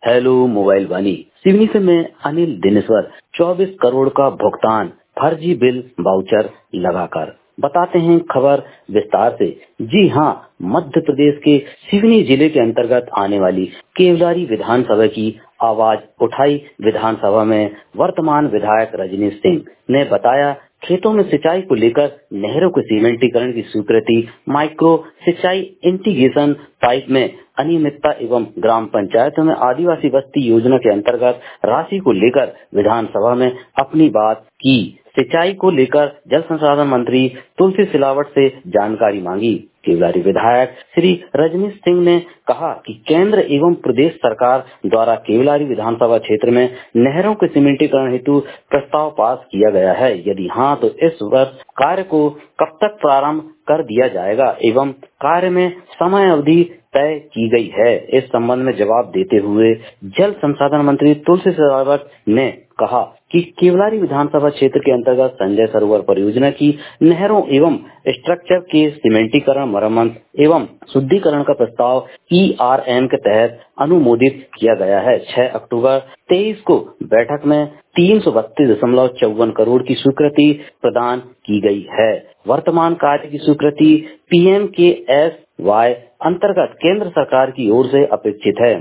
Hello mobile वाली। सिवनी से मैं अनिल दिनेश्वर। 24 करोड़ का भुगतान फर्जी बिल वाउचर लगाकर। बताते हैं खबर विस्तार से। जी हां, मध्य प्रदेश के सिवनी जिले के अंतर्गत आने वाली केवलारी विधानसभा की आवाज उठाई विधानसभा में वर्तमान विधायक रजनीश सिंह ने बताया, खेतों में सिंचाई को लेकर नहरों के सीमेंटीकरण की स्वीकृति, माइक्रो सिंचाई इंटीग्रेशन पाइप में अनियमितता एवं ग्राम पंचायतों में आदिवासी बस्ती योजना के अंतर्गत राशि को लेकर विधानसभा में अपनी बात की। सिंचाई को लेकर जल संसाधन मंत्री तुलसी सिलावट से जानकारी मांगी। केवलारी विधायक श्री रजनीश सिंह ने कहा कि केंद्र एवं प्रदेश सरकार द्वारा केवलारी विधानसभा क्षेत्र में नहरों के सीमेंटीकरण हेतु प्रस्ताव पास किया गया है। यदि हाँ, तो इस वर्ष कार्य को कब तक प्रारंभ कर दिया जाएगा एवं कार्य में समय अवधि तय की गई है। इस संबंध में जवाब देते हुए जल संसाधन मंत्री तुलसी सिलावट ने कहा कि केवलारी विधानसभा क्षेत्र के अंतर्गत संजय सरोवर परियोजना की नहरों एवं स्ट्रक्चर के सीमेंटीकरण, मरम्मत एवं शुद्धिकरण का प्रस्ताव ERN के तहत अनुमोदित किया गया है। 6 अक्टूबर 23 को बैठक में 332.54 करोड़ की स्वीकृति प्रदान की गई है। वर्तमान कार्य की स्वीकृति PMKSY अंतर्गत केंद्र सरकार की ओर से अपेक्षित है।